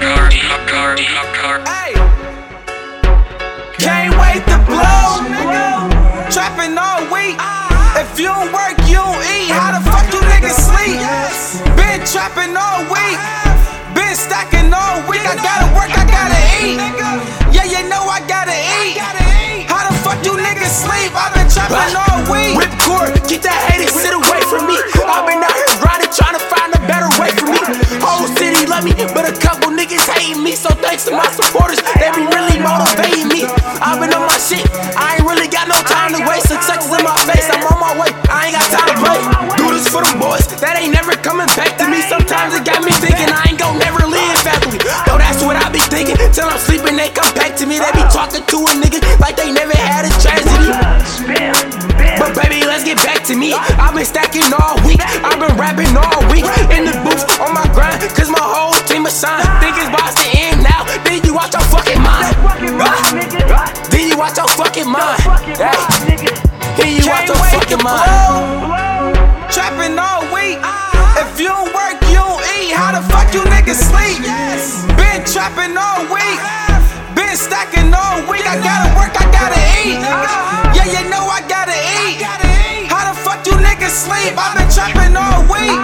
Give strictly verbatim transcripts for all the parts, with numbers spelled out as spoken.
Hey, can't wait to blow, nigga. Trapping all week. If you don't work, you don't eat. How the fuck you niggas sleep? Been trapping all week. Been stacking all week. I gotta work, I gotta eat. Yeah, you know I gotta eat. How the fuck you niggas sleep? I've been trapping all week. Ripcord, keep that hating shit away from me. I've been out here grinding, trying to find a better way for me. Whole city love me, but a couple niggas hating me. So thanks to my supporters, they be really motivating me. I've been on my shit, I ain't really got no time to waste. Success is in my face, I'm on my way, I ain't got time to play. Do this for them boys, that ain't never coming back to me. Sometimes it got me thinking I ain't gon' never live happily. Though that's what I be thinking, till I'm sleeping they come back to me. They be talking to a nigga like they never had a tragedy. But baby, let's get back to me. I've been stacking all week, I've been rapping all week. In the booth, on my grind, cause my whole team is signed. Think it's about to end now, then you watch your fucking mind. Then you watch your fucking mind. Hey, then you watch your fucking mind. Trapping all week. If you don't work, you don't eat. How the fuck you niggas sleep? Been trapping all week. Been stacking all week. I gotta work, I gotta eat. Yeah, you know I gotta eat. How the fuck you niggas sleep? I've been trapping all week.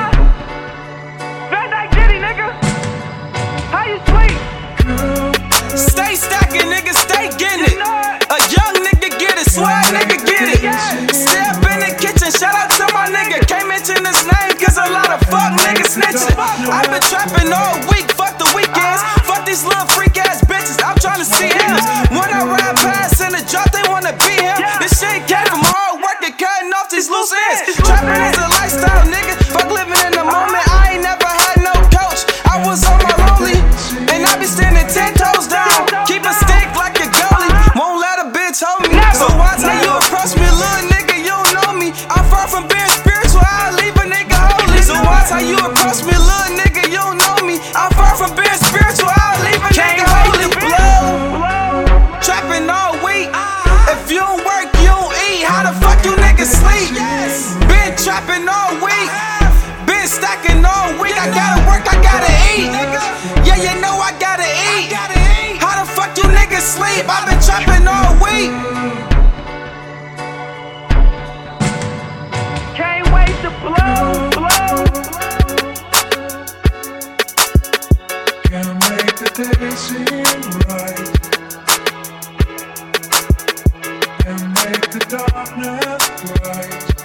Van Dyke Diddy, nigga. How you sleep? Stay stacking, nigga, stay getting it. A young nigga get it, swag nigga get it. Step in the kitchen, shout out to my nigga. Can't mention his name, cause a lot of fuck niggas snitching. I've been trapping all week, fuck the weekends. Fuck these little freak ass bitches, I'm trying to see him. When I ride past in the drop, they wanna be him. This shit came from hard work and cutting off these loose ends. Trapping is a lifestyle, nigga. Fuck living in the moment, I ain't never had no coach. I was on my lonely, and I be standing ten toes down. Keep a stick like a goalie, won't let a bitch hold me. So why tell you approach me, little nigga, you don't know me. I'm far from being spiritual, I leave a nigga holy. So why tell you approach me, little nigga, you don't know me. I'm far from being spiritual, I leave a nigga holy. Blow, trapping all week. If you don't work, you don't eat. How the fuck you niggas sleep? Been trapping all week. Been stacking all week. I gotta work, I gotta eat. Yeah, you know I gotta eat. How the fuck you niggas sleep? I've been trapping all week. Can't wait to blow, blow. Can't make the day seem right. Can't make the darkness bright.